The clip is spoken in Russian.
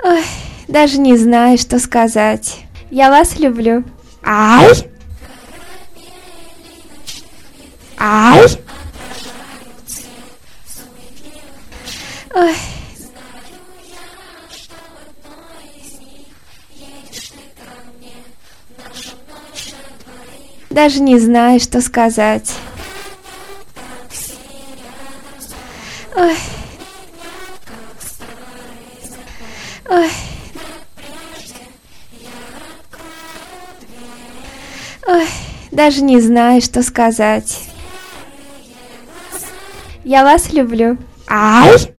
Ой, даже не знаю, что сказать. Я вас люблю. Ай! Ай! Ой. Даже не знаю, что сказать. Ой. Ой. Ой, даже не знаю, что сказать. Я вас люблю. Ай!